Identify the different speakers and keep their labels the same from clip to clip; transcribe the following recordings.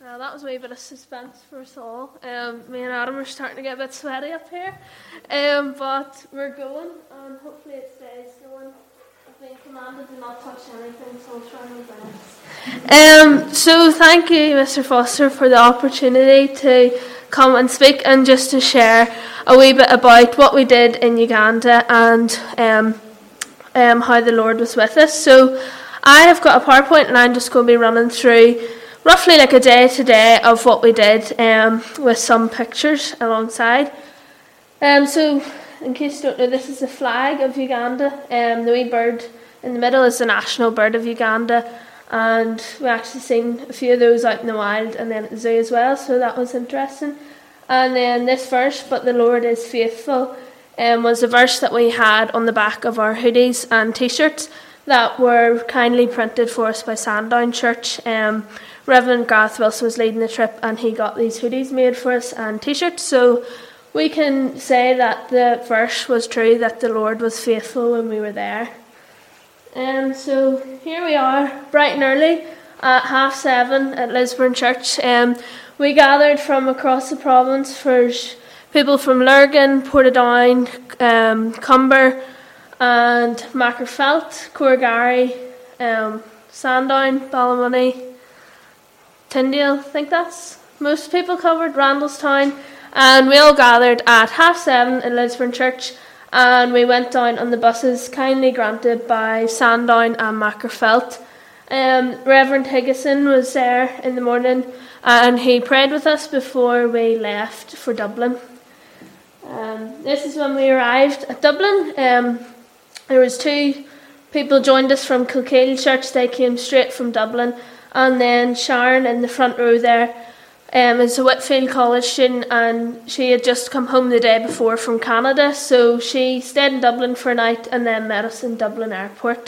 Speaker 1: Well, that was a wee bit of suspense for us all. Me and Adam are starting to get a bit sweaty up here. But we're going, and hopefully it stays going. I've been commanded to not touch anything, so I'll try my best. So thank you, Mr. Foster, for the opportunity to come and speak and just to share a wee bit about what we did in Uganda and how the Lord was with us. So I have got a PowerPoint, and I'm just going to be running through roughly like a day to day of what we did, with some pictures alongside. So in case you don't know, this is the flag of Uganda. The wee bird in the middle is the national bird of Uganda, and we actually seen a few of those out in the wild and then at the zoo as well, so that was interesting. And then this verse, "But the Lord is faithful," was a verse that we had on the back of our hoodies and t-shirts that were kindly printed for us by Sandown Church. Reverend Garth Wilson was leading the trip, and he got these hoodies made for us and t-shirts, so we can say that the verse was true, that the Lord was faithful when we were there. So here we are, bright and early at 7:30 at Lisburn Church. We gathered from across the province for people from Lurgan, Portadown, Cumber and Mackerfelt, Corgary, Sandown, Ballymoney, Tyndale, I think that's most people covered, Randallstown, and we all gathered at 7:30 in Lisburn Church, and we went down on the buses kindly granted by Sandown and Mackerfelt. Reverend Higgison was there in the morning, and he prayed with us before we left for Dublin. This is when we arrived at Dublin. There was 2 people joined us from Kilkeel Church. They came straight from Dublin. And then Sharon in the front row there is a Whitfield College student, and she had just come home the day before from Canada, so she stayed in Dublin for a night and then met us in Dublin Airport.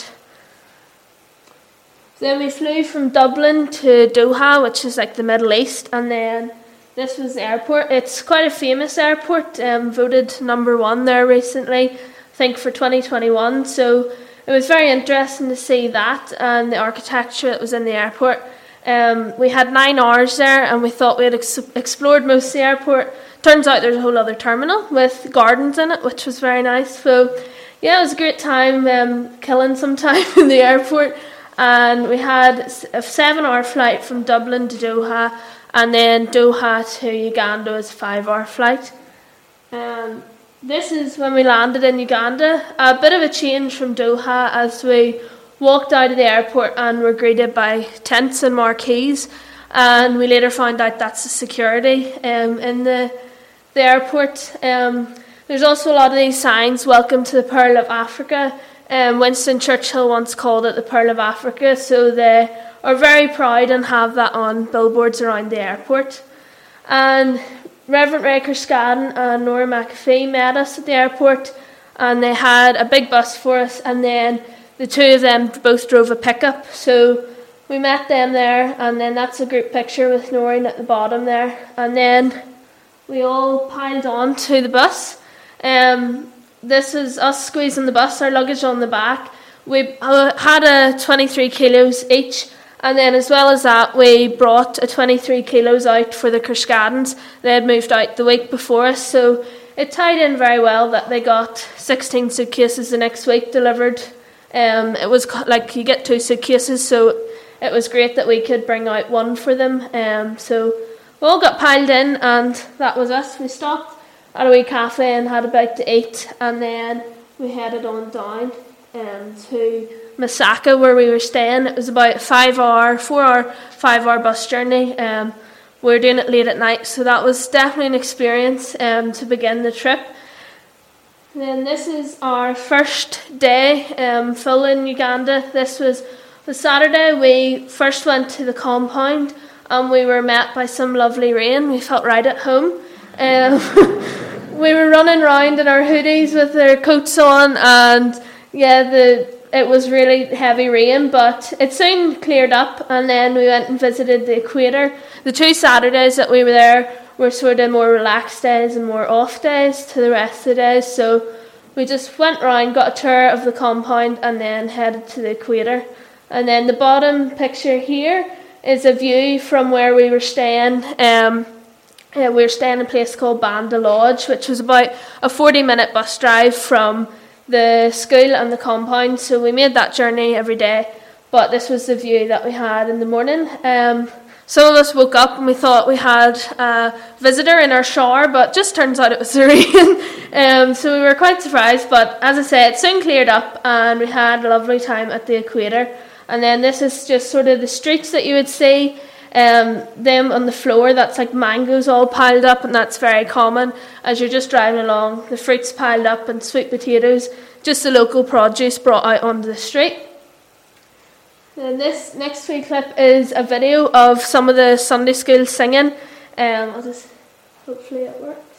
Speaker 1: Then we flew from Dublin to Doha, which is like the Middle East, and then this was the airport. It's quite a famous airport, voted number 1 there recently, I think for 2021, so it was very interesting to see that and the architecture that was in the airport. We had 9 hours there, and we thought we had explored most of the airport. Turns out there's a whole other terminal with gardens in it, which was very nice. So yeah, it was a great time, killing some time in the airport. And we had a 7-hour flight from Dublin to Doha, and then Doha to Uganda was a 5-hour flight. This is when we landed in Uganda. A bit of a change from Doha as we walked out of the airport and were greeted by tents and marquees, and we later found out that's the security in the airport. There's also a lot of these signs, "Welcome to the Pearl of Africa." Winston Churchill once called it the Pearl of Africa, so they are very proud and have that on billboards around the airport. And Reverend Ray Kerskaden and Nora McAfee met us at the airport, and they had a big bus for us, and then the 2 of them both drove a pickup, so we met them there, and then that's a group picture with Noreen at the bottom there, and then we all piled on to the bus. This is us squeezing the bus, our luggage on the back. We had 23 kilos each, and then as well as that, we brought 23 kilos out for the Kerskadens. They had moved out the week before us, so it tied in very well that they got 16 suitcases the next week delivered. It was like you get 2 suitcases, so it was great that we could bring out 1 for them. So we all got piled in, and that was us. We stopped at a wee cafe and had a bite to eat, and then we headed on down to Masaka, where we were staying. It was about a 5-hour bus journey. We were doing it late at night, so that was definitely an experience to begin the trip. And then this is our first day full in Uganda. This was the Saturday. We first went to the compound, and we were met by some lovely rain. We felt right at home. We were running around in our hoodies with our coats on, and yeah, it was really heavy rain, but it soon cleared up, and then we went and visited the equator. The 2 Saturdays that we were there were sort of more relaxed days and more off days to the rest of the days, so we just went around, got a tour of the compound, and then headed to the equator. And then the bottom picture here is a view from where we were staying. We were staying in a place called Banda Lodge, which was about a 40-minute bus drive from the school and the compound, so we made that journey every day, but this was the view that we had in the morning. Some of us woke up and we thought we had a visitor in our shower, but just turns out it was the rain. So we were quite surprised, but as I said, it soon cleared up and we had a lovely time at the equator. And then this is just sort of the streets that you would see, them on the floor, that's like mangoes all piled up, and that's very common as you're just driving along. The fruit's piled up and sweet potatoes, just the local produce brought out onto the street. And this next wee clip is a video of some of the Sunday school singing. Hopefully it works.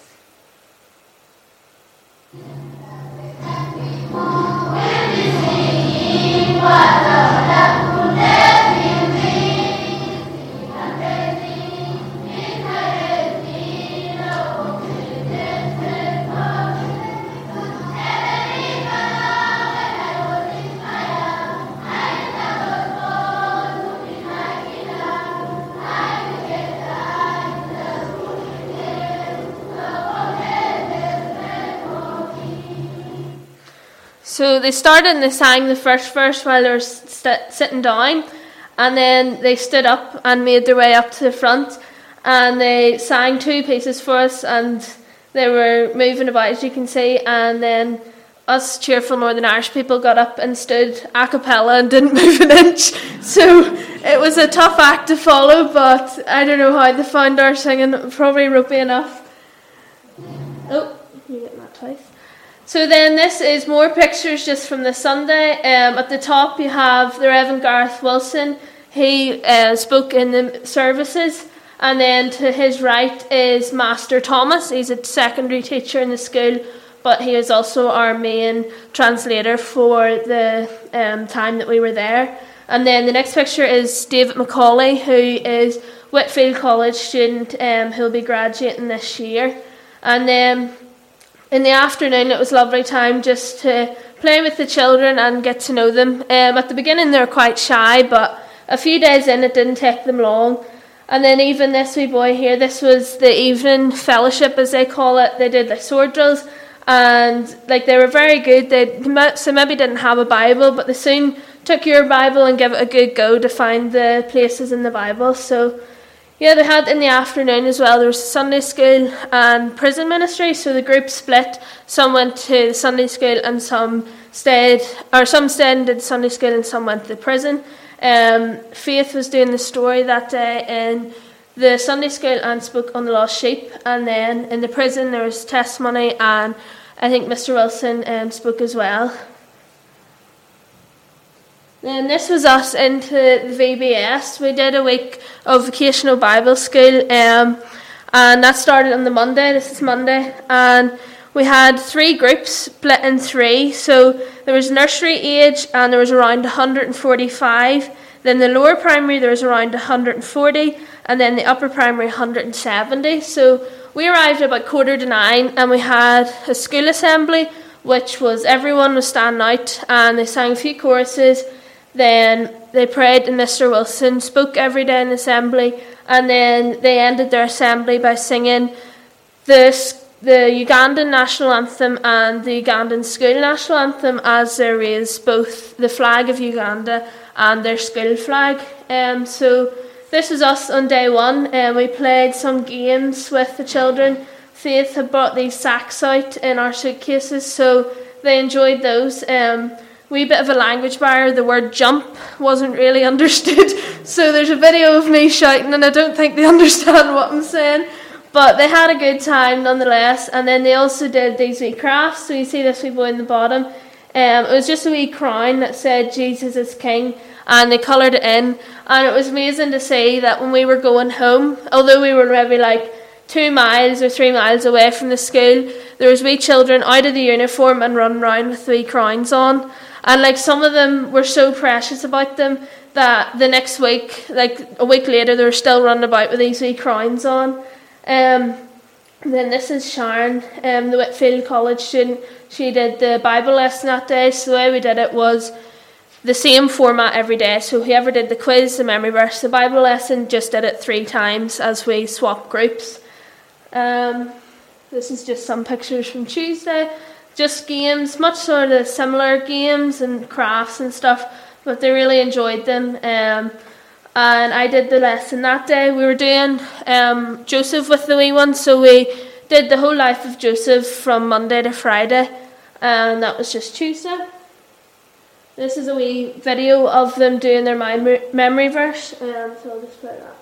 Speaker 1: So they started and they sang the first verse while they were sitting down, and then they stood up and made their way up to the front, and they sang two pieces for us, and they were moving about, as you can see, and then us cheerful Northern Irish people got up and stood a cappella and didn't move an inch. So it was a tough act to follow, but I don't know how they found our singing, probably ropey enough. Oh, you're getting that twice. So then this is more pictures just from the Sunday. At the top you have the Reverend Gareth Wilson. He spoke in the services. And then to his right is Master Thomas. He's a secondary teacher in the school, but he is also our main translator for the time that we were there. And then the next picture is David Macaulay, who is Whitfield College student who'll be graduating this year. And then in the afternoon, it was a lovely time just to play with the children and get to know them. At the beginning, they were quite shy, but a few days in, it didn't take them long. And then even this wee boy here, this was the evening fellowship, as they call it. They did sword drills, and they were very good. They maybe didn't have a Bible, but they soon took your Bible and gave it a good go to find the places in the Bible. So yeah, they had in the afternoon as well. There was Sunday school and prison ministry, so the group split. Some went to the Sunday school and some stayed and did Sunday school and some went to the prison. Faith was doing the story that day in the Sunday school and spoke on the lost sheep. And then in the prison there was testimony, and I think Mr. Wilson spoke as well. Then this was us into the VBS. We did a week of vocational Bible school, and that started on the Monday. This is Monday, and we had 3 groups split in 3. So there was nursery age, and there was around 145. Then the lower primary, there was around 140, and then the upper primary, 170. So we arrived at about 8:45, and we had a school assembly, which was everyone was standing out, and they sang a few choruses. Then they prayed, and Mr. Wilson spoke every day in the assembly, and then they ended their assembly by singing the Ugandan national anthem and the Ugandan school national anthem as they raised both the flag of Uganda and their school flag. So this was us on day 1, and we played some games with the children. Faith had brought these sacks out in our suitcases, so they enjoyed those. Wee bit of a language barrier, the word jump wasn't really understood, so there's a video of me shouting and I don't think they understand what I'm saying, but they had a good time nonetheless. And then they also did these wee crafts. So you see this wee boy in the bottom, it was just a wee crown that said Jesus is King, and they coloured it in, and it was amazing to see that when we were going home, although we were maybe 2 miles or 3 miles away from the school, there was wee children out of the uniform and running around with wee crowns on. And some of them were so precious about them that the next week, a week later, they were still running about with these wee crowns on. Then this is Sharon, the Whitfield College student. She did the Bible lesson that day. So the way we did it was the same format every day. So whoever did the quiz, the memory verse, the Bible lesson, just did it 3 times as we swapped groups. This is just some pictures from Tuesday. Just games, much sort of similar games and crafts and stuff, but they really enjoyed them. And I did the lesson that day. We were doing Joseph with the wee ones, so we did the whole life of Joseph from Monday to Friday, and that was just Tuesday. This is a wee video of them doing their memory verse, so I'll just play that.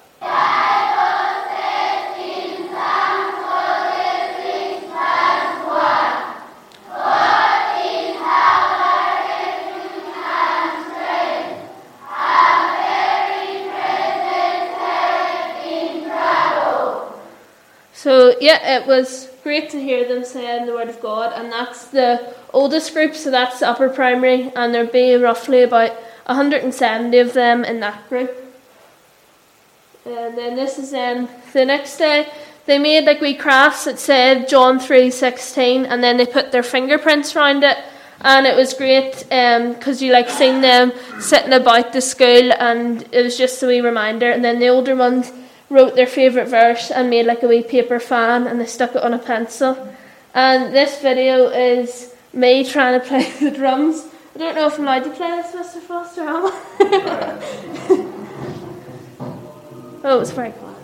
Speaker 1: So yeah, it was great to hear them saying the Word of God, and that's the oldest group, so that's the upper primary, and there'd be roughly about 170 of them in that group. And then this is then the next day. They made like wee crafts that said John 3:16, and then they put their fingerprints around it, and it was great because you like seen them sitting about the school, and it was just a wee reminder. And then the older ones wrote their favourite verse and made like a wee paper fan, and they stuck it on a pencil. And this video is me trying to play the drums. I don't know if I'm allowed to play this, Mr. Foster, am I? Oh, it's very cool.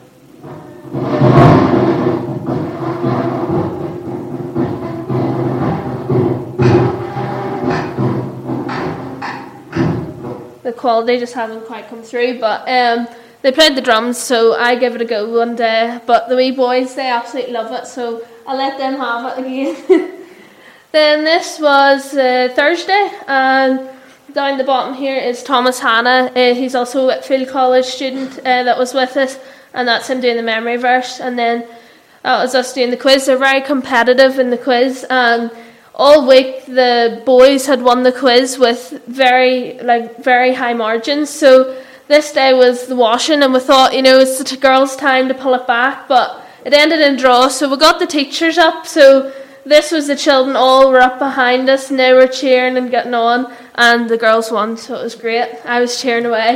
Speaker 1: The quality just hasn't quite come through, but they played the drums, so I give it a go one day. But the wee boys, they absolutely love it, so I'll let them have it again. Then this was Thursday, and down the bottom here is Thomas Hanna. He's also a Whitfield College student that was with us, and that's him doing the memory verse. And then that was us doing the quiz. They're very competitive in the quiz, and all week the boys had won the quiz with very high margins. So this day was the washing, and we thought, it's the girls' time to pull it back, but it ended in draw. So we got the teachers up. So this was the children all were up behind us, and they were cheering and getting on, and the girls won, so it was great. I was cheering away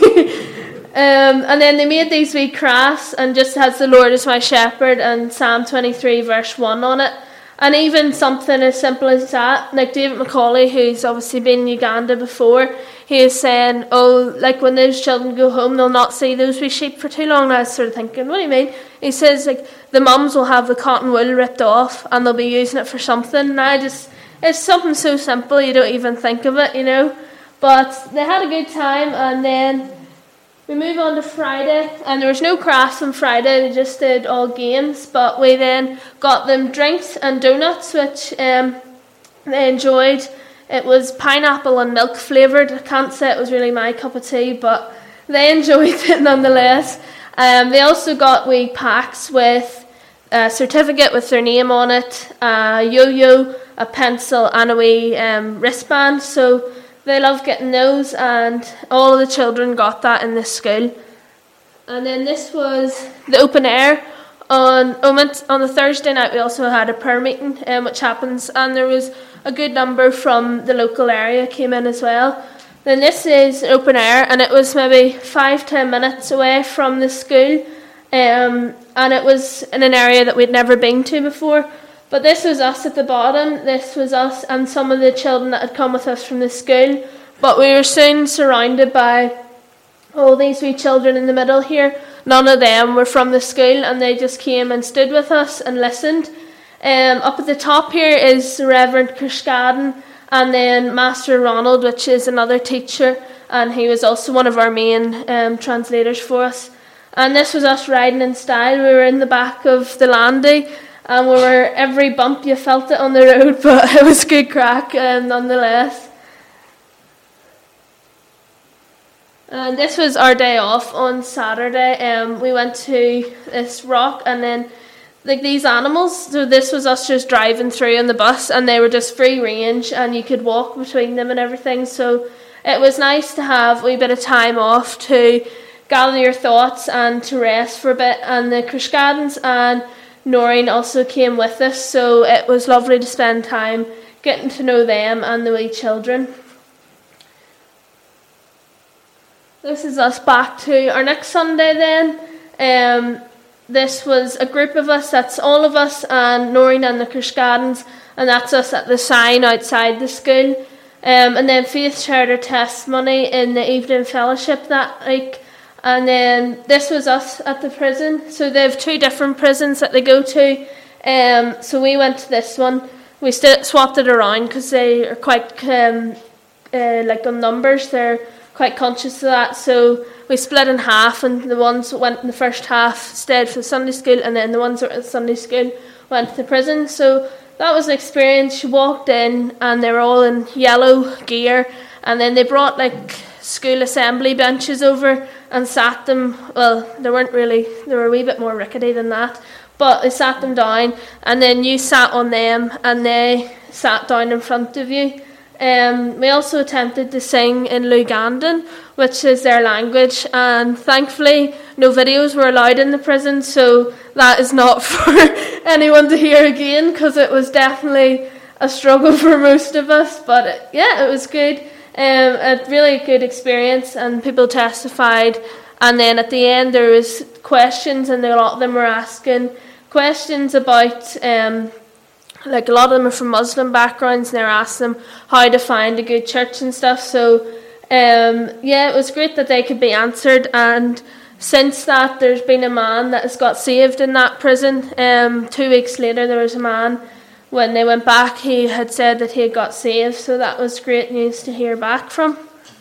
Speaker 1: too. And then they made these wee crafts, and just has the Lord is my shepherd and Psalm 23 verse 1 on it. And even something as simple as that, like David Macaulay, who's obviously been in Uganda before, he is saying, like when those children go home, they'll not see those wee sheep for too long. And I was sort of thinking, what do you mean? He says, like, the mums will have the cotton wool ripped off and they'll be using it for something. And it's something so simple, you don't even think of it, But they had a good time, and then we move on to Friday, and there was no crafts on Friday, they just did all games, but we then got them drinks and donuts, which they enjoyed. It was pineapple and milk flavoured. I can't say it was really my cup of tea, but they enjoyed it nonetheless. They also got wee packs with a certificate with their name on it, a yo-yo, a pencil, and a wee wristband, so they love getting those, and all of the children got that in this school. And then this was the open air. On the Thursday night, we also had a prayer meeting, which happens, and there was a good number from the local area came in as well. Then this is open air, and it was maybe 5-10 minutes away from the school, and it was in an area that we'd never been to before. But this was us at the bottom. This was us and some of the children that had come with us from the school. But we were soon surrounded by all these wee children in the middle here. None of them were from the school, and they just came and stood with us and listened. Up at the top here is Reverend Kerskaden, and then Master Ronald, which is another teacher, and he was also one of our main translators for us. And this was us riding in style. We were in the back of the Landy, and we were, every bump you felt it on the road, but it was good crack nonetheless. And this was our day off on Saturday. We went to this rock, and then like these animals, so this was us just driving through on the bus, and they were just free range, and you could walk between them and everything. So it was nice to have a wee bit of time off to gather your thoughts and to rest for a bit. And the Kerskadens and Noreen also came with us, so it was lovely to spend time getting to know them and the wee children. this is us back to our next Sunday then. This was a group of us, that's all of us and Noreen and the Kersgadens, and that's us at the sign outside the school. And then Faith shared her testimony in the evening fellowship that week. And then this was us at the prison. So they have 2 different prisons that they go to. So we went to this one. We swapped it around because they are quite like on numbers. They're quite conscious of that. So we split in half, and the ones that went in the first half stayed for the Sunday school, and then the ones that were at the Sunday school went to the prison. So that was an experience. You walked in and they were all in yellow gear, and then they brought like school assembly benches over and sat them, well, they weren't really, they were a wee bit more rickety than that, but they sat them down, and then you sat on them and they sat down in front of you. We also attempted to sing in Lugandan, which is their language, and thankfully no videos were allowed in the prison, so that is not for anyone to hear again, because it was definitely a struggle for most of us. But it was good, a really good experience, and people testified. And then at the end there was questions, and a lot of them were asking questions about like a lot of them are from Muslim backgrounds, and they were asking them how to find a good church and stuff. So it was great that they could be answered. And since that, there's been a man that has got saved in that prison. 2 weeks later, there was a man, when they went back, he had said that he had got saved, so that was great news to hear back from.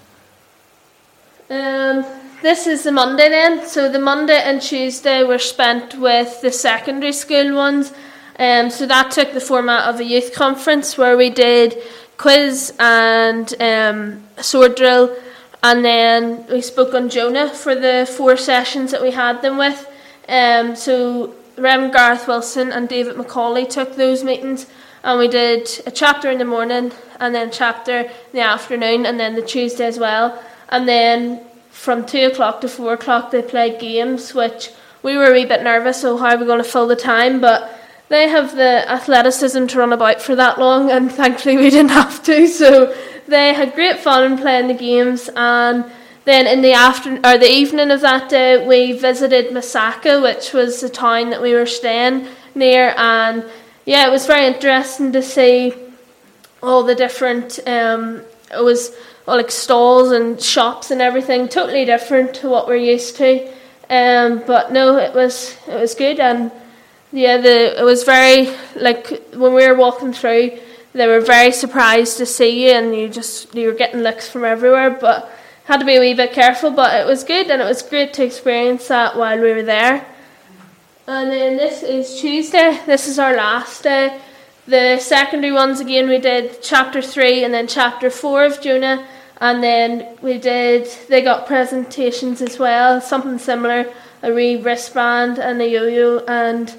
Speaker 1: This is the Monday then. So the Monday and Tuesday were spent with the secondary school ones. So that took the format of a youth conference where we did quiz and sword drill, and then we spoke on Jonah for the 4 sessions that we had them with. So Reverend Gareth Wilson and David Macaulay took those meetings, and we did a chapter in the morning and then a chapter in the afternoon, and then the Tuesday as well. And then from 2 o'clock to 4 o'clock they played games, which we were a wee bit nervous, so how are we going to fill the time? But they have the athleticism to run about for that long, and thankfully we didn't have to. So they had great fun playing the games. And then in the evening of that day, we visited Masaka, which was the town that we were staying near. And it was very interesting to see all the different. It was all like stalls and shops and everything, totally different to what we're used to. But no, it was good. And it was very, like, when we were walking through, they were very surprised to see you, and you were getting looks from everywhere, but had to be a wee bit careful. But it was good, and it was great to experience that while we were there. And then this is Tuesday. This is our last day. The secondary ones, again, we did chapter 3 and then chapter 4 of Jonah, and then they got presentations as well, something similar, a wee wristband and a yo-yo and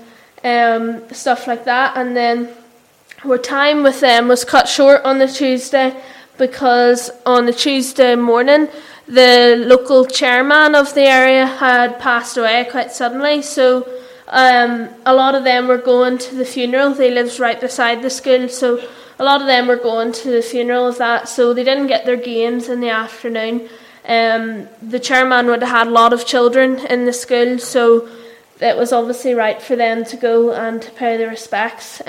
Speaker 1: stuff like that. And then our time with them was cut short on the Tuesday, because on the Tuesday morning the local chairman of the area had passed away quite suddenly, so a lot of them were going to the funeral. They lived right beside the school, so a lot of them were going to the funeral of that, so they didn't get their games in the afternoon. The chairman would have had a lot of children in the school, so it was obviously right for them to go and to pay their respects.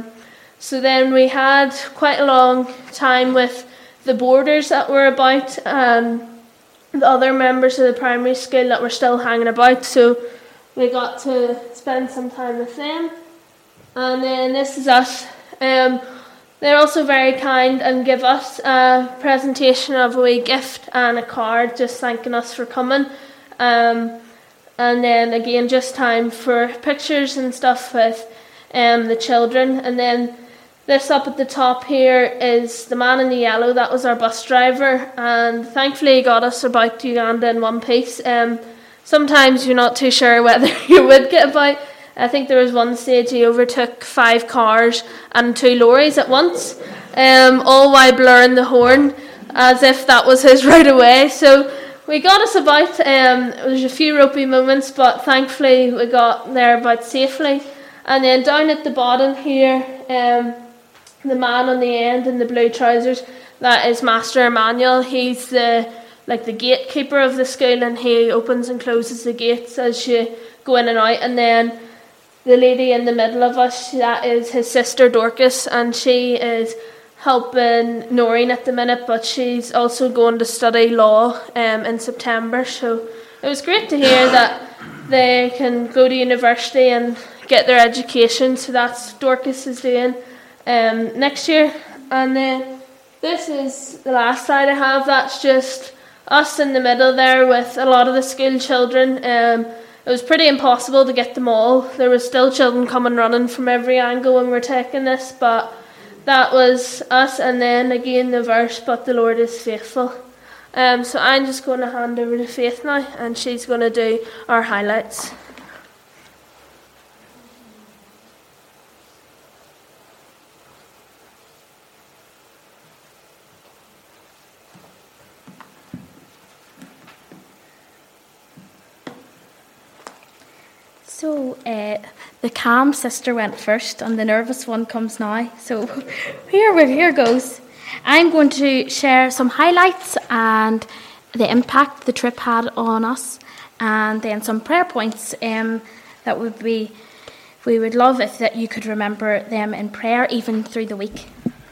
Speaker 1: So then we had quite a long time with the boarders that were about, and the other members of the primary school that were still hanging about, so we got to spend some time with them. And then this is us. They're also very kind and give us a presentation of a wee gift and a card just thanking us for coming. And then again, just time for pictures and stuff with the children. And then this up at the top here is the man in the yellow. That was our bus driver, and thankfully he got us about Uganda in one piece. Sometimes you're not too sure whether you would get about. I think there was one stage he overtook 5 cars and 2 lorries at once, all while blurring the horn as if that was his right away. So we got us about. There's a few ropey moments, but thankfully we got there about safely. And then down at the bottom here, the man on the end in the blue trousers, that is Master Emmanuel. He's the like the gatekeeper of the school, and he opens and closes the gates as you go in and out. And then the lady in the middle of us, that is his sister Dorcas, and she is helping Noreen at the minute, but she's also going to study law in September. So it was great to hear that they can go to university and get their education. So that's Dorcas is doing next year. And then this is the last slide I have. That's just us in the middle there with a lot of the school children. It was pretty impossible to get them all. There was still children coming running from every angle when we were taking this, but that was us. And then again the verse, but the Lord is faithful. So I'm just going to hand over to Faith now, and she's going to do our highlights.
Speaker 2: So the calm sister went first and the nervous one comes now. So here goes. I'm going to share some highlights and the impact the trip had on us, and then some prayer points that we would love if that you could remember them in prayer even through the week.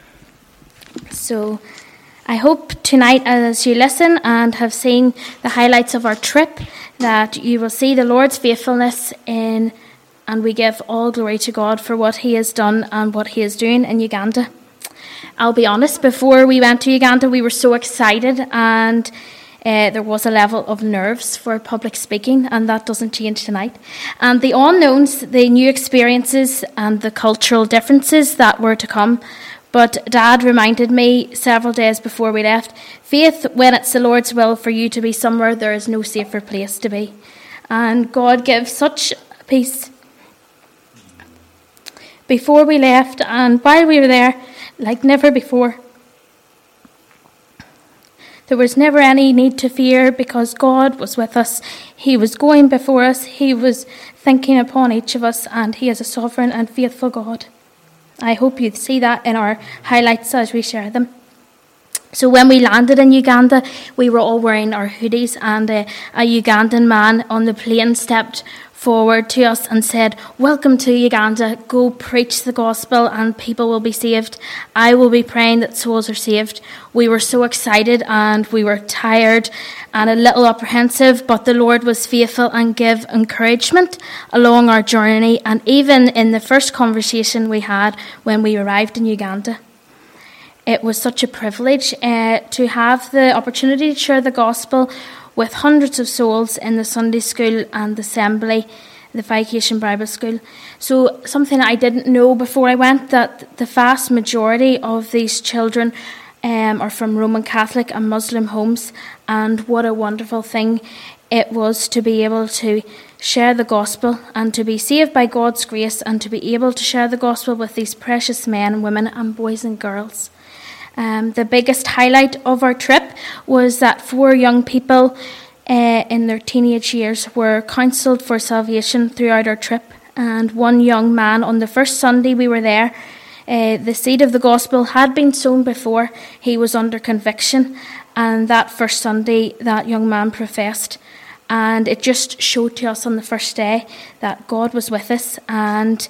Speaker 2: So I hope tonight as you listen and have seen the highlights of our trip that you will see the Lord's faithfulness in, and we give all glory to God for what he has done and what he is doing in Uganda. I'll be honest, before we went to Uganda we were so excited, and there was a level of nerves for public speaking, and that doesn't change tonight. And the unknowns, the new experiences and the cultural differences that were to come. But Dad reminded me several days before we left, Faith, when it's the Lord's will for you to be somewhere, there is no safer place to be. And God gives such peace. Before we left and while we were there, like never before, there was never any need to fear because God was with us. He was going before us. He was thinking upon each of us, and he is a sovereign and faithful God. I hope you see that in our highlights as we share them. So when we landed in Uganda, we were all wearing our hoodies, and a Ugandan man on the plane stepped forward to us and said, "Welcome to Uganda, go preach the gospel and people will be saved. I will be praying that souls are saved." We were so excited and we were tired and a little apprehensive, but the Lord was faithful and gave encouragement along our journey, and even in the first conversation we had when we arrived in Uganda. It was such a privilege to have the opportunity to share the gospel with hundreds of souls in the Sunday school and the assembly, the Vacation Bible School. So something I didn't know before I went, that the vast majority of these children are from Roman Catholic and Muslim homes, and what a wonderful thing it was to be able to share the gospel and to be saved by God's grace and to be able to share the gospel with these precious men, women and boys and girls. The biggest highlight of our trip was that 4 young people in their teenage years were counselled for salvation throughout our trip, and 1 young man on the first Sunday we were there, the seed of the gospel had been sown before. He was under conviction, and that first Sunday that young man professed, and it just showed to us on the first day that God was with us, and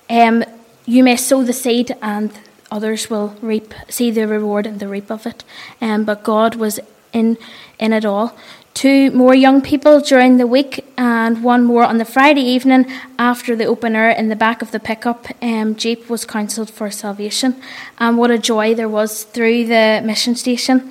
Speaker 2: you may sow the seed and others will see the reward and the reap of it. But God was in it all. 2 more young people during the week and 1 more on the Friday evening after the opener in the back of the pickup Jeep was counselled for salvation. And what a joy there was through the mission station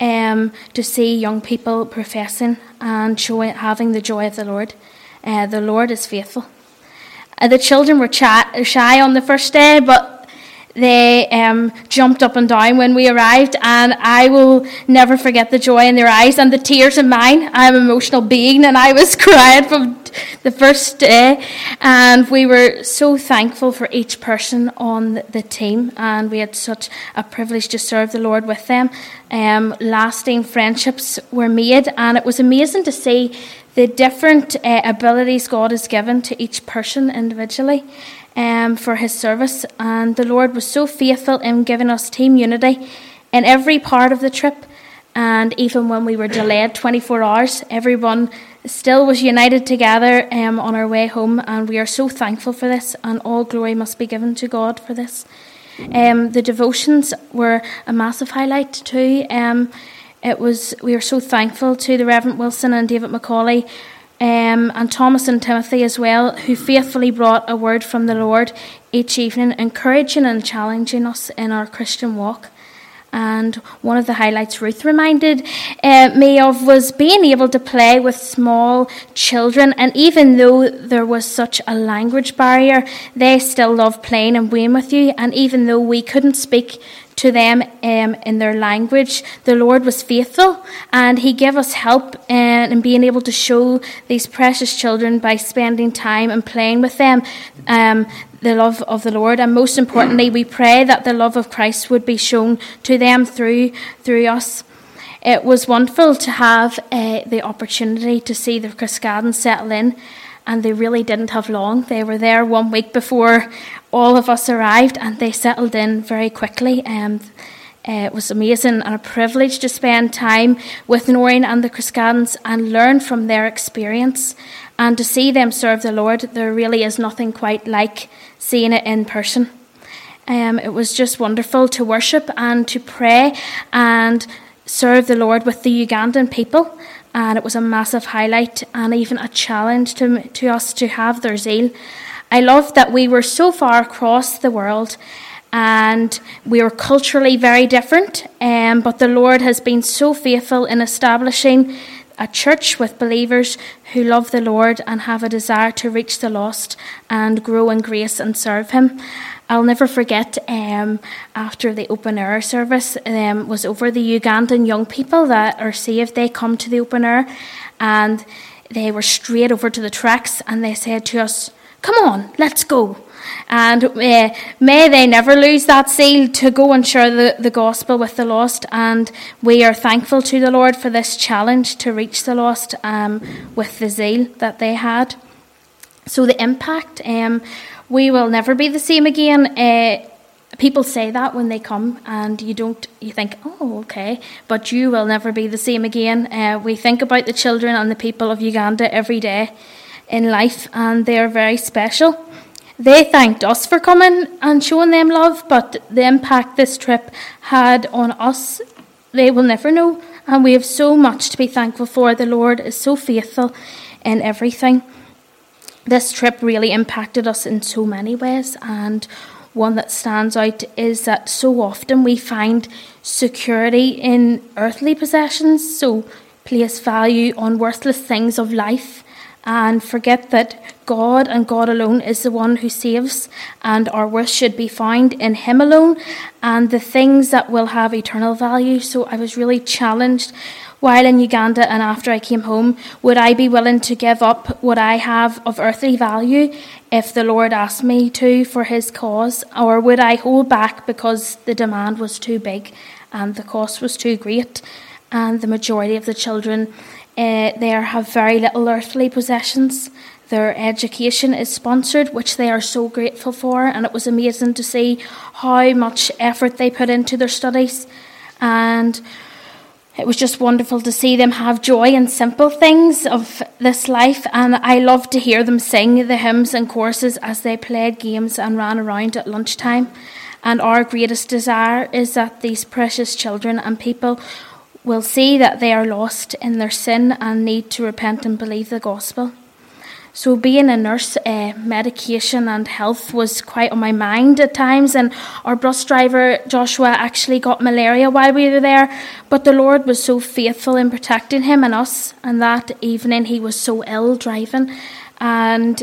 Speaker 2: to see young people professing and having the joy of the Lord. The Lord is faithful. The children were shy on the first day, but they jumped up and down when we arrived, and I will never forget the joy in their eyes and the tears in mine. I'm an emotional being, and I was crying from the first day, and we were so thankful for each person on the team, and we had such a privilege to serve the Lord with them. Lasting friendships were made, and it was amazing to see the different abilities God has given to each person individually for his service, and the Lord was so faithful in giving us team unity in every part of the trip, And even when we were delayed 24 hours, everyone still was united together on our way home. And we are so thankful for this, and all glory must be given to God for this. The devotions were a massive highlight too. We were so thankful to the Reverend Wilson and David Macaulay, and Thomas and Timothy as well, who faithfully brought a word from the Lord each evening, encouraging and challenging us in our Christian walk. And one of the highlights Ruth reminded me of was being able to play with small children. And even though there was such a language barrier, they still loved playing and playing with you. And even though we couldn't speak to them in their language, the Lord was faithful, and He gave us help in being able to show these precious children by spending time and playing with them the love of the Lord. And most importantly, we pray that the love of Christ would be shown to them through us. It was wonderful to have the opportunity to see the Cascadens settle in, and they really didn't have long. They were there 1 week before all of us arrived, and they settled in very quickly. It was amazing and a privilege to spend time with Noreen and the Cascadens and learn from their experience, and to see them serve the Lord. There really is nothing quite like seeing it in person. It was just wonderful to worship and to pray and serve the Lord with the Ugandan people. And it was a massive highlight and even a challenge to us to have their zeal. I love that we were so far across the world and we were culturally very different, but the Lord has been so faithful in establishing a church with believers who love the Lord and have a desire to reach the lost and grow in grace and serve Him. I'll never forget, after the open air service was over, the Ugandan young people that are saved, they come to the open air and they were straight over to the tracks and they said to us, "Come on, let's go." And may they never lose that zeal to go and share the gospel with the lost. And we are thankful to the Lord for this challenge to reach the lost with the zeal that they had. So the impact, we will never be the same again. People say that when they come, and you think, oh, okay, but you will never be the same again. We think about the children and the people of Uganda every day in life, and they are very special. They thanked us for coming and showing them love, but the impact this trip had on us, they will never know. And we have so much to be thankful for. The Lord is so faithful in everything. This trip really impacted us in so many ways, and one that stands out is that so often we find security in earthly possessions, so place value on worthless things of life, and forget that God and God alone is the one who saves, and our worth should be found in Him alone and the things that will have eternal value. So I was really challenged while in Uganda and after I came home. Would I be willing to give up what I have of earthly value if the Lord asked me to for His cause? Or would I hold back because the demand was too big and the cost was too great? And the majority of the children there have very little earthly possessions. Their education is sponsored, which they are so grateful for, and it was amazing to see how much effort they put into their studies. And it was just wonderful to see them have joy in simple things of this life. And I loved to hear them sing the hymns and choruses as they played games and ran around at lunchtime. And our greatest desire is that these precious children and people will see that they are lost in their sin and need to repent and believe the gospel. So being a nurse, medication and health was quite on my mind at times, and our bus driver Joshua actually got malaria while we were there, but the Lord was so faithful in protecting him and us, and that evening he was so ill driving, and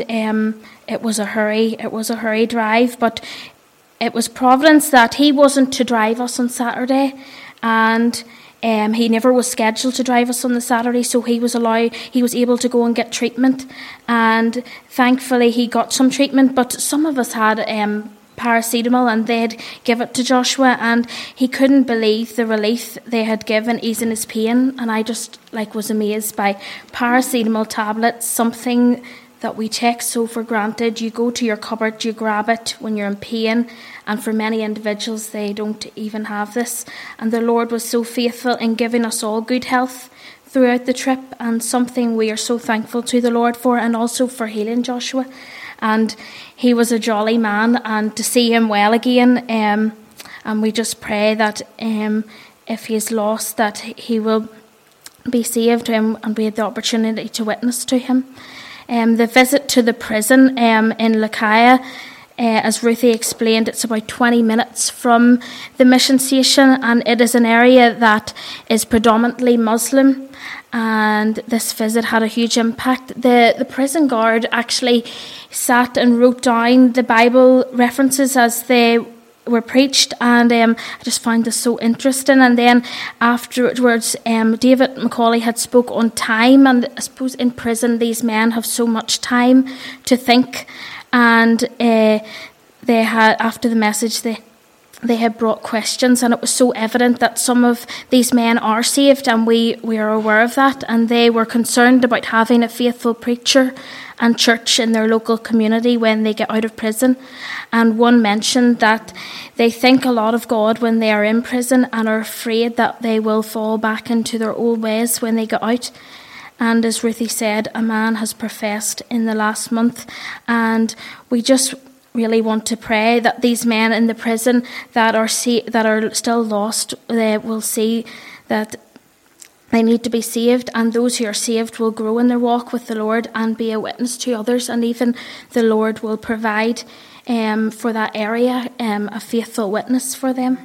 Speaker 2: it was a hurry drive, but it was providence that he wasn't to drive us on Saturday, and he never was scheduled to drive us on the Saturday, so he was able to go and get treatment, and thankfully he got some treatment. But some of us had paracetamol, and they'd give it to Joshua, and he couldn't believe the relief they had given easing his pain. And I just was amazed by paracetamol tablets, something that we take so for granted. You go to your cupboard, you grab it when you're in pain, and for many individuals they don't even have this. And the Lord was so faithful in giving us all good health throughout the trip, and something we are so thankful to the Lord for, and also for healing Joshua. And he was a jolly man, and to see him well again, and we just pray that if he's lost, that he will be saved, and we had the opportunity to witness to him. The visit to the prison in Lucaya, as Ruthie explained, it's about 20 minutes from the mission station, and it is an area that is predominantly Muslim, and this visit had a huge impact. The prison guard actually sat and wrote down the Bible references as they were preached, and I just find this so interesting. And then afterwards, David Macaulay had spoke on time, and I suppose in prison these men have so much time to think, and they had, after the message, they had brought questions, and it was so evident that some of these men are saved, and we are aware of that, and they were concerned about having a faithful preacher and church in their local community when they get out of prison. And one mentioned that they think a lot of God when they are in prison and are afraid that they will fall back into their old ways when they get out. And as Ruthie said, a man has professed in the last month, and we just really want to pray that these men in the prison that are still lost, they will see that they need to be saved, and those who are saved will grow in their walk with the Lord and be a witness to others, and even the Lord will provide for that area a faithful witness for them.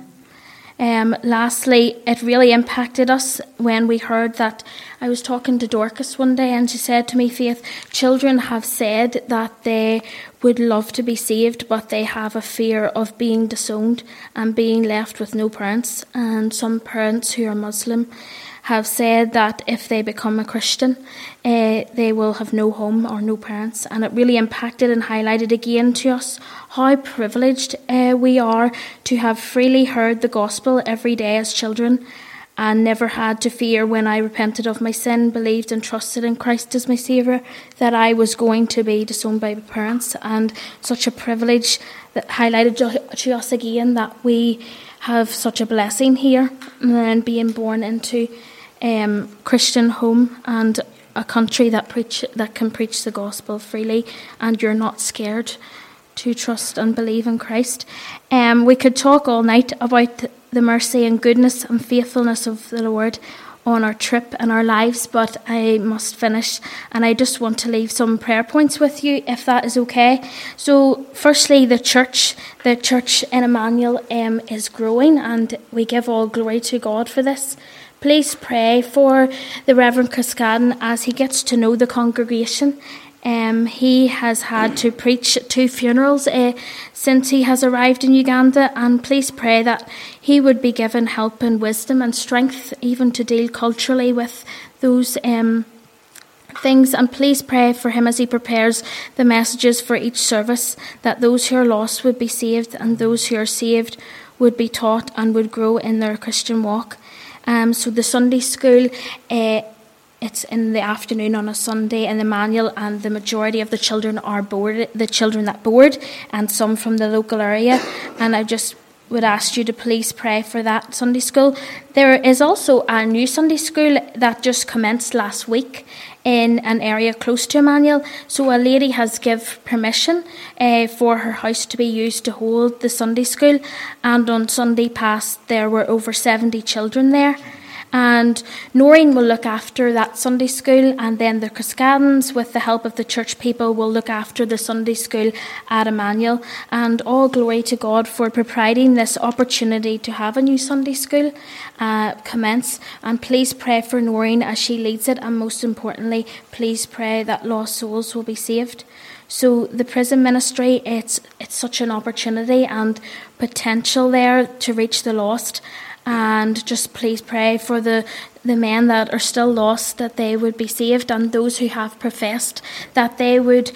Speaker 2: Lastly, it really impacted us when we heard that. I was talking to Dorcas one day, and she said to me, Faith, children have said that they would love to be saved, but they have a fear of being disowned and being left with no parents. And some parents who are Muslim have said that if they become a Christian, they will have no home or no parents. And it really impacted and highlighted again to us how privileged we are to have freely heard the gospel every day as children, and never had to fear when I repented of my sin, believed and trusted in Christ as my Saviour, that I was going to be disowned by my parents. And such a privilege that highlighted to us again that we have such a blessing here, and being born into Christian home and a country that can preach the gospel freely, and you're not scared to trust and believe in Christ. We could talk all night about the mercy and goodness and faithfulness of the Lord on our trip and our lives, but I must finish, and I just want to leave some prayer points with you, if that is okay. So firstly, the church in Emmanuel is growing, and we give all glory to God for this. Please pray for the Reverend Cascaden as he gets to know the congregation. He has had to preach at 2 funerals since he has arrived in Uganda, and please pray that he would be given help and wisdom and strength even to deal culturally with those things. And please pray for him as he prepares the messages for each service, that those who are lost would be saved, and those who are saved would be taught and would grow in their Christian walk. So the Sunday school, it's in the afternoon on a Sunday in Emmanuel, and the majority of the children are the children that board, and some from the local area. And I just would ask you to please pray for that Sunday school. There is also a new Sunday school that just commenced last week in an area close to Emmanuel. So a lady has given permission for her house to be used to hold the Sunday school, and on Sunday past there were over 70 children there. And Noreen will look after that Sunday school, and then the Cascadens, with the help of the church people, will look after the Sunday school at Emmanuel. And all glory to God for providing this opportunity to have a new Sunday school commence. And please pray for Noreen as she leads it, and most importantly, please pray that lost souls will be saved. So the prison ministry, it's such an opportunity and potential there to reach the lost. And just please pray for the men that are still lost, that they would be saved, and those who have professed, that they would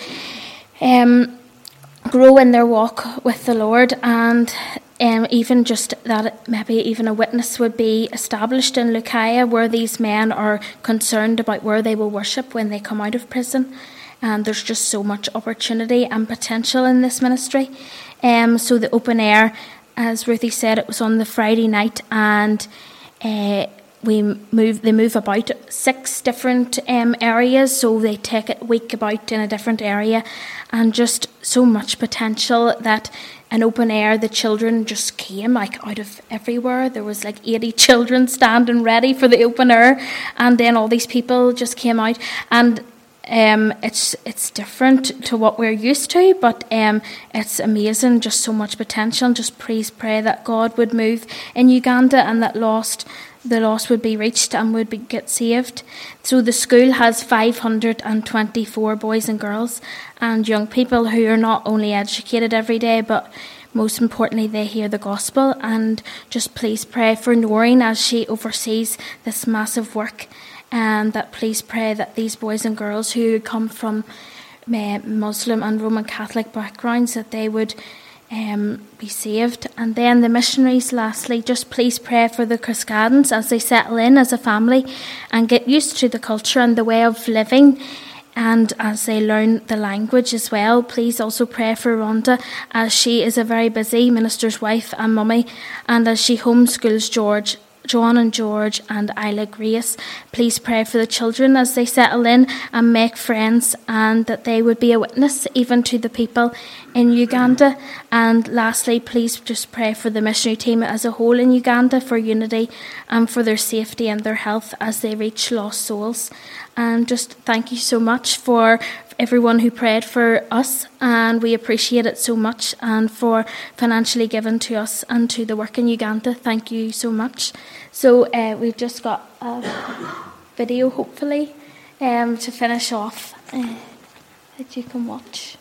Speaker 2: grow in their walk with the Lord, and even just that maybe even a witness would be established in Lucaya, where these men are concerned about where they will worship when they come out of prison. and there's just so much opportunity and potential in this ministry. So the open air, as Ruthie said, it was on the Friday night, and they move about 6 different areas, so they take a week about in a different area, and just so much potential that an open air, the children just came out of everywhere. There was 80 children standing ready for the open air, and then all these people just came out, and it's different to what we're used to, but it's amazing, just so much potential. And just please pray that God would move in Uganda, and that the lost would be reached and would get saved. So the school has 524 boys and girls and young people who are not only educated every day, but most importantly, they hear the gospel. And just please pray for Noreen as she oversees this massive work, and that please pray that these boys and girls who come from Muslim and Roman Catholic backgrounds, that they would be saved. And then the missionaries, lastly, just please pray for the Cascadans as they settle in as a family and get used to the culture and the way of living, and as they learn the language as well. Please also pray for Rhonda, as she is a very busy minister's wife and mummy, and as she homeschools John and George and Isla Grace. Please pray for the children as they settle in and make friends, and that they would be a witness even to the people in Uganda. And lastly, please just pray for the missionary team as a whole in Uganda, for unity and for their safety and their health as they reach lost souls. And just thank you so much for everyone who prayed for us, and we appreciate it so much, and for financially giving to us and to the work in Uganda. Thank you so much. So we've just got a video, hopefully, to finish off that you can watch.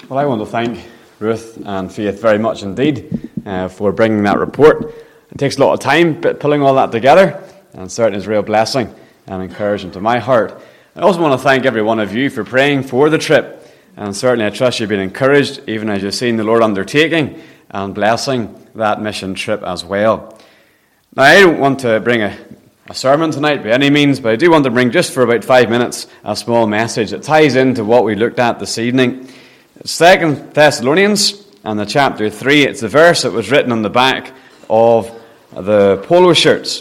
Speaker 3: Well, I want to thank Ruth and Faith very much indeed for bringing that report. It takes a lot of time pulling all that together, and certainly is a real blessing and encouragement to my heart. I also want to thank every one of you for praying for the trip, and certainly I trust you've been encouraged even as you've seen the Lord undertaking and blessing that mission trip as well. Now, I don't want to bring a sermon tonight by any means, but I do want to bring, just for about 5 minutes, a small message that ties into what we looked at this evening. 2 Thessalonians and the chapter 3, it's the verse that was written on the back of the polo shirts.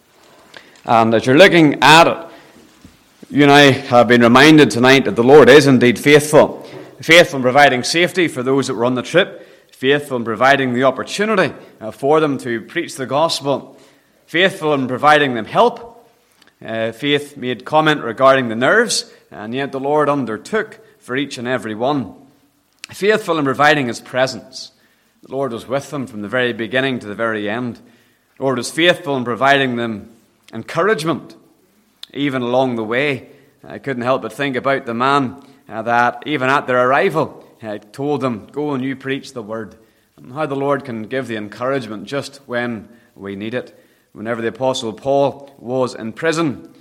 Speaker 3: And as you're looking at it, you and I have been reminded tonight that the Lord is indeed faithful. Faithful in providing safety for those that were on the trip. Faithful in providing the opportunity for them to preach the gospel. Faithful in providing them help. Faith made comment regarding the nerves, and yet the Lord undertook for each and every one. Faithful in providing his presence. The Lord was with them from the very beginning to the very end. The Lord was faithful in providing them encouragement, even along the way. I couldn't help but think about the man that, even at their arrival, told them, "Go and you preach the word." And how the Lord can give the encouragement just when we need it. Whenever the Apostle Paul was in prison,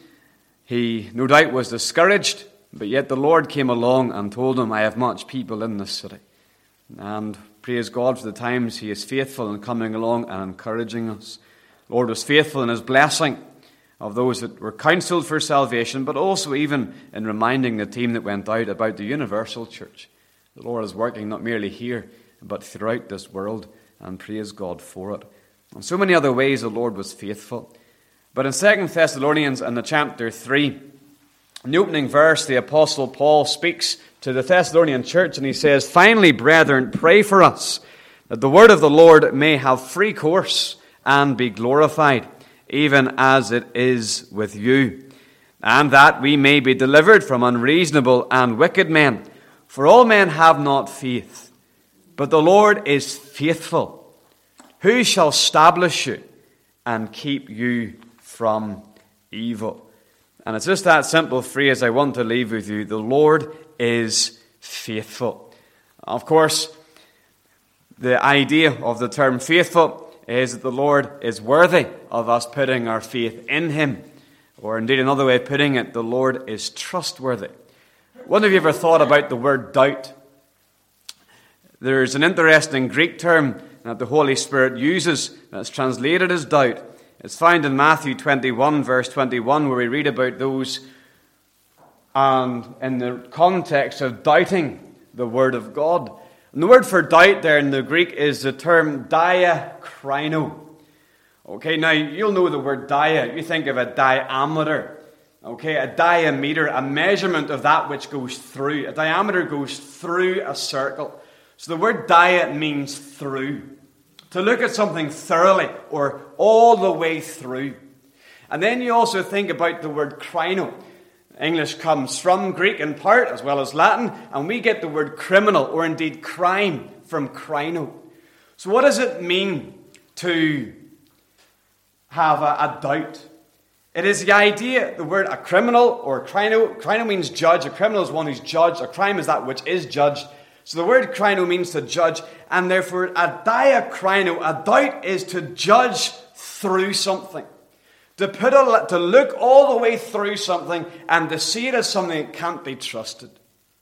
Speaker 3: he no doubt was discouraged, but yet the Lord came along and told him, "I have much people in this city." And praise God for the times he is faithful in coming along and encouraging us. The Lord was faithful in his blessing of those that were counseled for salvation, but also even in reminding the team that went out about the universal church. The Lord is working not merely here, but throughout this world, and praise God for it. In so many other ways the Lord was faithful. But in 2 Thessalonians and the chapter 3, in the opening verse, the Apostle Paul speaks to the Thessalonian church, and he says, "Finally, brethren, pray for us, that the word of the Lord may have free course and be glorified, even as it is with you, and that we may be delivered from unreasonable and wicked men. For all men have not faith, but the Lord is faithful, who shall establish you and keep you from evil." And it's just that simple phrase I want to leave with you. The Lord is faithful. Of course, the idea of the term faithful is that the Lord is worthy of us putting our faith in him. Or indeed, another way of putting it, the Lord is trustworthy. When have you ever thought about the word doubt? There's an interesting Greek term that the Holy Spirit uses that's translated as doubt. It's found in Matthew 21, verse 21, where we read about those and in the context of doubting the word of God. And the word for doubt there in the Greek is the term diakrino. Okay, now you'll know the word dia. You think of a diameter. Okay, a diameter, a measurement of that which goes through. A diameter goes through a circle. So the word dia means through. To look at something thoroughly or all the way through. And then you also think about the word krino. English comes from Greek in part as well as Latin, and we get the word criminal or indeed crime from krino. So what does it mean to have a doubt? It is the idea, the word a criminal or krino means judge. A criminal is one who's judged. A crime is that which is judged. So the word krino means to judge, and therefore a diakrino, a doubt, is to judge through something. To look all the way through something and to see it as something that can't be trusted.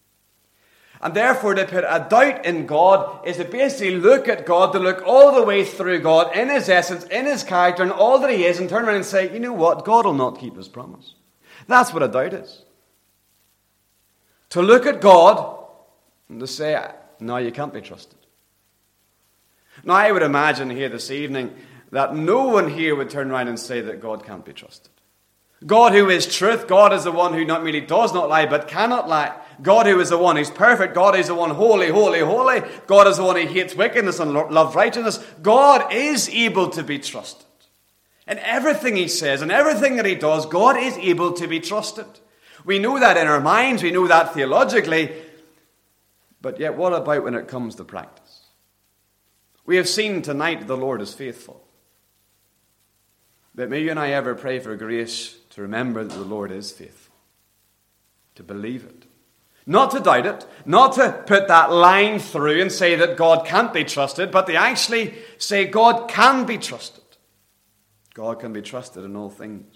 Speaker 3: And therefore to put a doubt in God is to basically look at God, to look all the way through God in his essence, in his character, and all that he is, and turn around and say, you know what, God will not keep his promise. That's what a doubt is. To look at God and to say, no, you can't be trusted. Now, I would imagine here this evening that no one here would turn around and say that God can't be trusted. God who is truth, God is the one who not merely does not lie, but cannot lie. God who is the one who's perfect, God is the one holy, holy, holy. God is the one who hates wickedness and loves righteousness. God is able to be trusted. In everything he says, and everything that he does, God is able to be trusted. We know that in our minds, we know that theologically, but yet what about when it comes to practice? We have seen tonight that the Lord is faithful. But may you and I ever pray for grace to remember that the Lord is faithful, to believe it, Not to doubt it, not to put that line through and say that God can't be trusted, but they actually say God can be trusted. God can be trusted in all things.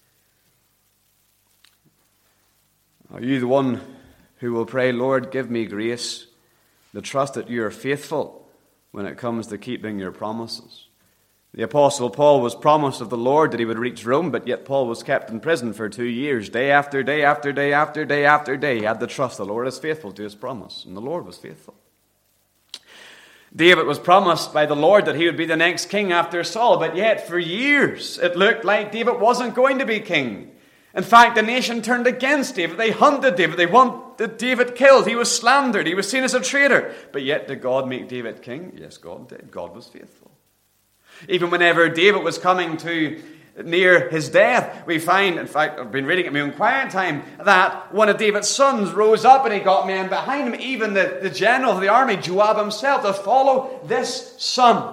Speaker 3: Are you the one who will pray, Lord, give me grace to trust that you are faithful when it comes to keeping your promises? The Apostle Paul was promised of the Lord that he would reach Rome, but yet Paul was kept in prison for 2 years. Day after day after day after day after day, he had to trust the Lord is faithful to his promise, and the Lord was faithful. David was promised by the Lord that he would be the next king after Saul, but yet for years it looked like David wasn't going to be king. In fact, the nation turned against David. They hunted David. They wanted David killed. He was slandered. He was seen as a traitor. But yet did God make David king? Yes, God did. God was faithful. Even whenever David was coming to near his death, we find, in fact, I've been reading it in my own quiet time, that one of David's sons rose up and he got men behind him, even the general of the army, Joab himself, to follow this son.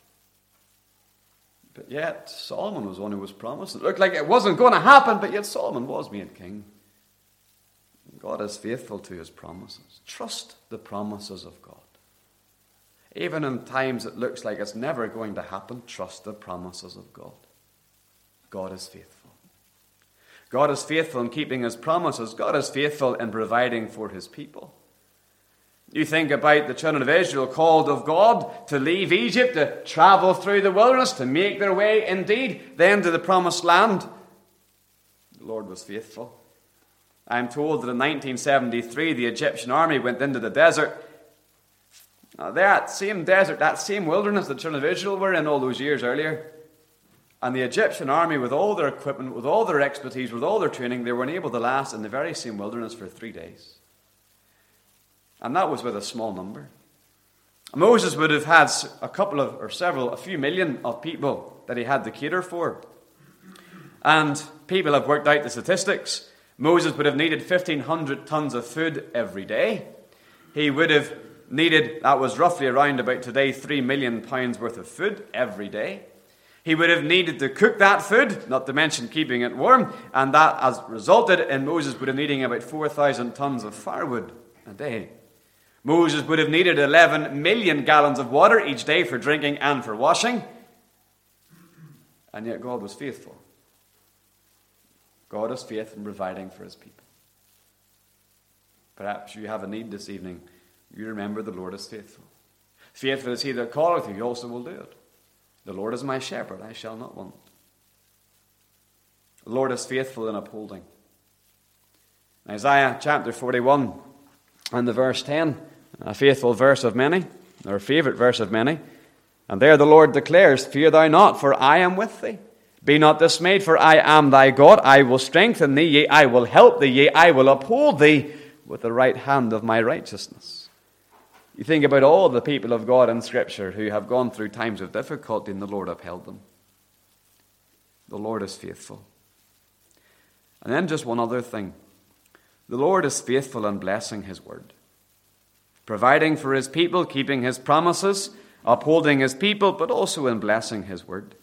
Speaker 3: But yet, Solomon was one who was promised. It looked like it wasn't going to happen, but yet Solomon was made king. God is faithful to his promises. Trust the promises of God. Even in times it looks like it's never going to happen, trust the promises of God. God is faithful. God is faithful in keeping his promises. God is faithful in providing for his people. You think about the children of Israel called of God to leave Egypt, to travel through the wilderness, to make their way indeed then to the promised land. The Lord was faithful. I'm told that in 1973 the Egyptian army went into the desert. Now, that same desert, that same wilderness the children of Israel were in all those years earlier. And the Egyptian army, with all their equipment, with all their expertise, with all their training, they were unable to last in the very same wilderness for 3 days. And that was with a small number. Moses would have had a few million of people that he had to cater for. And people have worked out the statistics. Moses would have needed 1,500 tons of food every day. He would have needed, that was roughly around about today, 3 million pounds worth of food every day. He would have needed to cook that food, not to mention keeping it warm, and that has resulted in Moses would have needing about 4,000 tons of firewood a day. Moses would have needed 11 million gallons of water each day for drinking and for washing. And yet God was faithful. God is faithful in providing for his people. Perhaps you have a need this evening. You remember the Lord is faithful. Faithful is he that calleth you, he also will do it. The Lord is my shepherd, I shall not want. The Lord is faithful in upholding. Isaiah chapter 41 and the verse 10, a faithful verse of many, or a favourite verse of many. And there the Lord declares, Fear thou not, for I am with thee. Be not dismayed, for I am thy God. I will strengthen thee, yea, I will help thee, yea, I will uphold thee with the right hand of my righteousness. You think about all the people of God in Scripture who have gone through times of difficulty and the Lord upheld them. The Lord is faithful. And then just one other thing. The Lord is faithful in blessing his word. Providing for his people, keeping his promises, upholding his people, but also in blessing his word.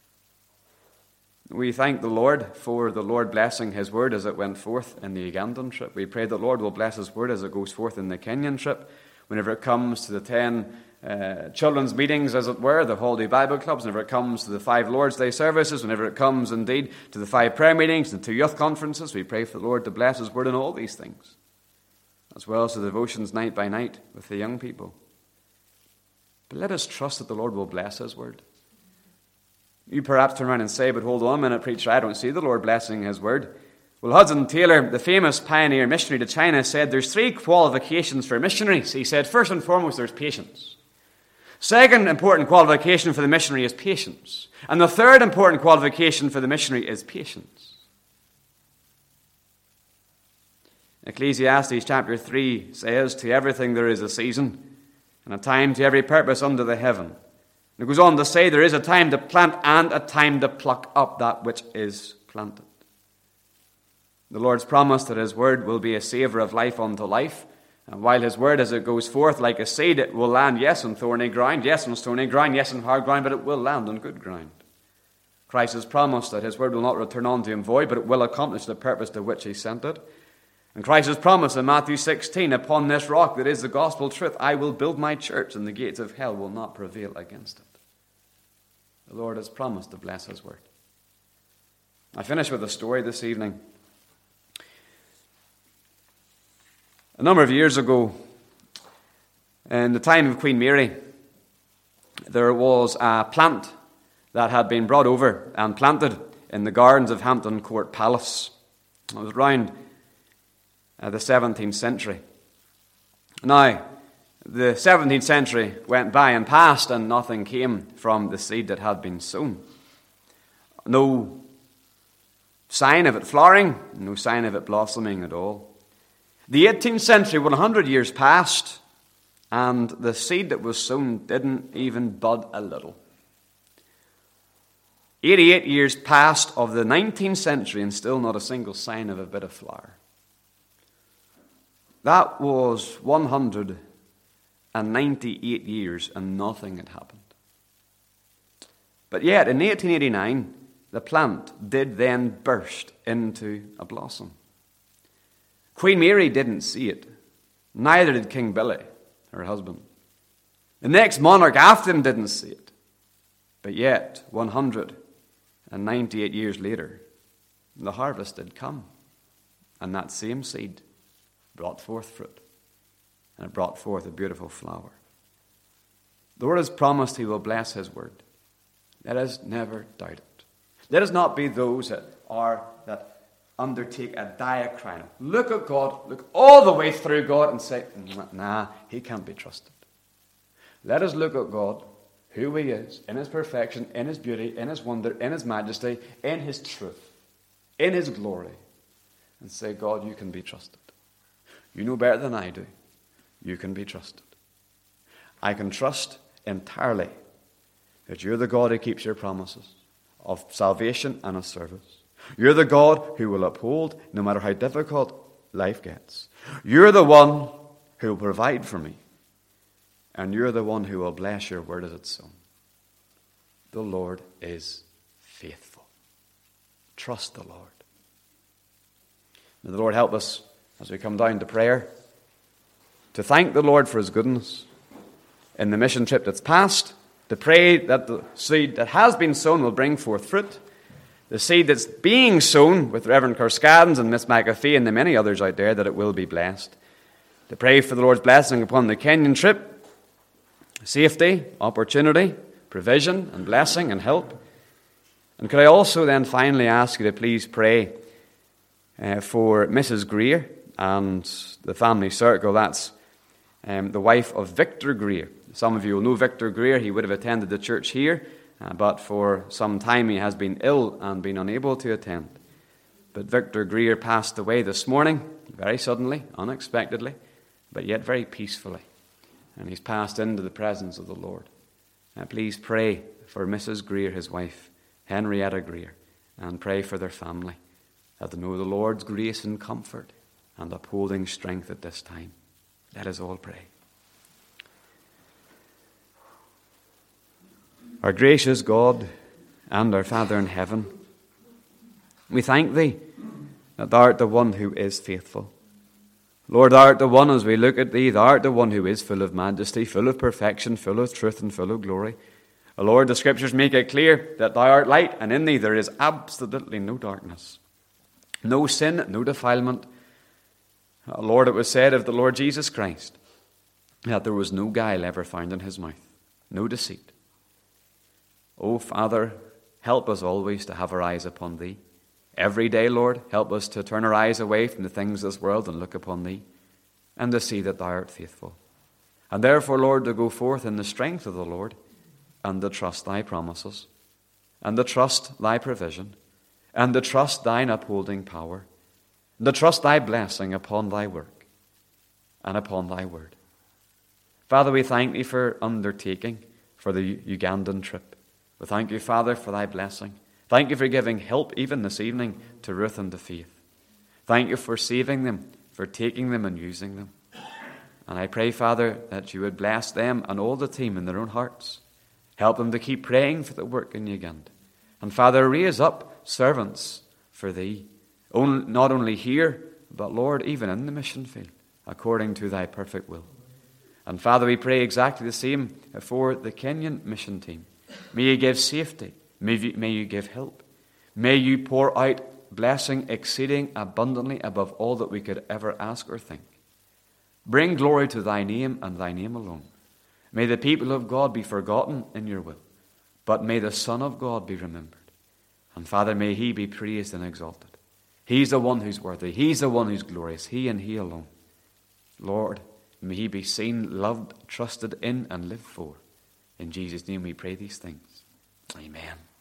Speaker 3: We thank the Lord for the Lord blessing his word as it went forth in the Ugandan trip. We pray the Lord will bless his word as it goes forth in the Kenyan trip. Whenever it comes to the 10 children's meetings, as it were, the holiday Bible clubs, whenever it comes to the 5 Lord's Day services, whenever it comes indeed to the 5 prayer meetings and 2 youth conferences, we pray for the Lord to bless his word in all these things, as well as the devotions night by night with the young people. But let us trust that the Lord will bless his word. You perhaps turn around and say, but hold on a minute, preacher, I don't see the Lord blessing his word. Well, Hudson Taylor, the famous pioneer missionary to China, said there's 3 qualifications for missionaries. He said, first and foremost, there's patience. Second important qualification for the missionary is patience. And the third important qualification for the missionary is patience. Ecclesiastes chapter 3 says, to everything there is a season, and a time to every purpose under the heaven. And it goes on to say there is a time to plant and a time to pluck up that which is planted. The Lord's promised that his word will be a savour of life unto life. And while his word, as it goes forth like a seed, it will land, yes, on thorny ground, yes, on stony ground, yes, on hard ground, but it will land on good ground. Christ has promised that his word will not return unto him void, but it will accomplish the purpose to which he sent it. And Christ has promised in Matthew 16, upon this rock that is the gospel truth, I will build my church, and the gates of hell will not prevail against it. The Lord has promised to bless his word. I finish with a story this evening. A number of years ago, in the time of Queen Mary, there was a plant that had been brought over and planted in the gardens of Hampton Court Palace. It was around the 17th century. Now, the 17th century went by and passed, and nothing came from the seed that had been sown. No sign of it flowering, no sign of it blossoming at all. The 18th century, 100 years passed, and the seed that was sown didn't even bud a little. 88 years passed of the 19th century, and still not a single sign of a bit of flower. That was 198 years, and nothing had happened. But yet, in 1889, the plant did then burst into a blossom. Queen Mary didn't see it. Neither did King Billy, her husband. The next monarch after him didn't see it. But yet, 198 years later, the harvest did come. And that same seed brought forth fruit. And it brought forth a beautiful flower. The Lord has promised he will bless his word. Let us never doubt it. Let us not be those that undertake a diatribe. Look at God, look all the way through God and say, nah, he can't be trusted. Let us look at God, who he is, in his perfection, in his beauty, in his wonder, in his majesty, in his truth, in his glory, and say, God, you can be trusted. You know better than I do. You can be trusted. I can trust entirely that you're the God who keeps your promises of salvation and of service. You're the God who will uphold no matter how difficult life gets. You're the one who will provide for me. And you're the one who will bless your word as it's sown. The Lord is faithful. Trust the Lord. May the Lord help us as we come down to prayer to thank the Lord for his goodness in the mission trip that's passed, to pray that the seed that has been sown will bring forth fruit. The seed that's being sown with Reverend Kerskadens and Miss McAfee and the many others out there, that it will be blessed. To pray for the Lord's blessing upon the Kenyan trip, safety, opportunity, provision and blessing and help. And could I also then finally ask you to please pray for Mrs. Greer and the family circle. That's the wife of Victor Greer. Some of you will know Victor Greer. He would have attended the church here. But for some time he has been ill and been unable to attend. But Victor Greer passed away this morning, very suddenly, unexpectedly, but yet very peacefully. And he's passed into the presence of the Lord. Please pray for Mrs. Greer, his wife, Henrietta Greer, and pray for their family, that they know the Lord's grace and comfort and upholding strength at this time. Let us all pray. Our gracious God and our Father in heaven, we thank thee that thou art the one who is faithful. Lord, thou art the one, as we look at thee, thou art the one who is full of majesty, full of perfection, full of truth, and full of glory. Lord, the Scriptures make it clear that thou art light, and in thee there is absolutely no darkness, no sin, no defilement. Lord, it was said of the Lord Jesus Christ that there was no guile ever found in his mouth, no deceit. Oh, Father, help us always to have our eyes upon thee. Every day, Lord, help us to turn our eyes away from the things of this world and look upon thee, and to see that thou art faithful. And therefore, Lord, to go forth in the strength of the Lord, and to trust thy promises, and to trust thy provision, and to trust thine upholding power, and to trust thy blessing upon thy work and upon thy word. Father, we thank thee for undertaking for the Ugandan trip. We thank you, Father, for thy blessing. Thank you for giving help even this evening to Ruth and to Faith. Thank you for saving them, for taking them and using them. And I pray, Father, that you would bless them and all the team in their own hearts. Help them to keep praying for the work in Uganda. And Father, raise up servants for thee, not only here, but Lord, even in the mission field, according to thy perfect will. And Father, we pray exactly the same for the Kenyan mission team. May you give safety. May you give help. May you pour out blessing exceeding abundantly above all that we could ever ask or think. Bring glory to thy name and thy name alone. May the people of God be forgotten in your will, but may the Son of God be remembered. And Father, may he be praised and exalted. He's the one who's worthy. He's the one who's glorious. He and he alone. Lord, may he be seen, loved, trusted in, and lived for. In Jesus' name we pray these things. Amen.